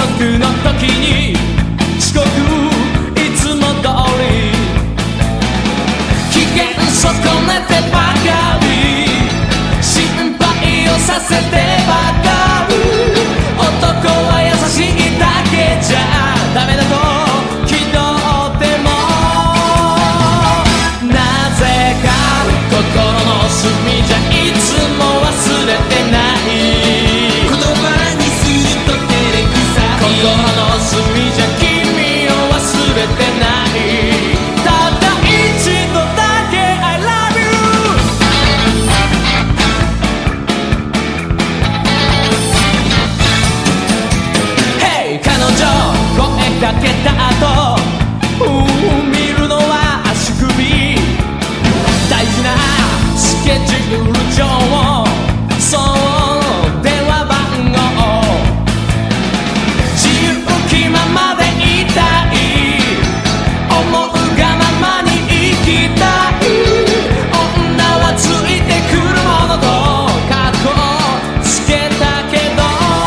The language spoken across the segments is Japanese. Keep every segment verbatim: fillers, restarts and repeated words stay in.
束の時に遅刻いつも通り危険損ねてばかり心配をさせてばかり男は優しいだけじゃダメだと気取ってもなぜか心の隅じゃいつも忘れてない言葉にすると照れくさい心の隅じゃ君を忘れてないたった一度だけ I love you Hey 彼女声かけた後見るのは足首大事なスケジュール帳そう電話番号自由気ままでいたい思うがままに生きたい女はついてくるものとカッコつけたけど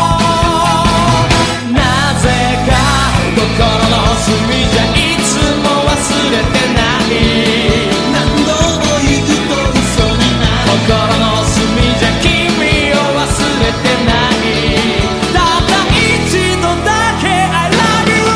なぜか心の隅じゃいつも忘れてない何度も言うと嘘になる心の隅じゃ君を忘れてないたった一度だけ I love you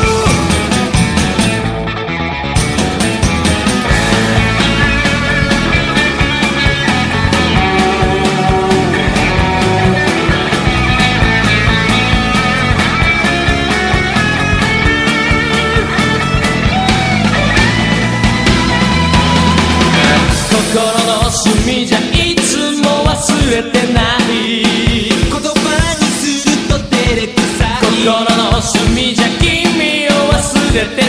心の隅じゃいつも忘れてない言葉にすると照れくさい心の隅じゃ君を忘れて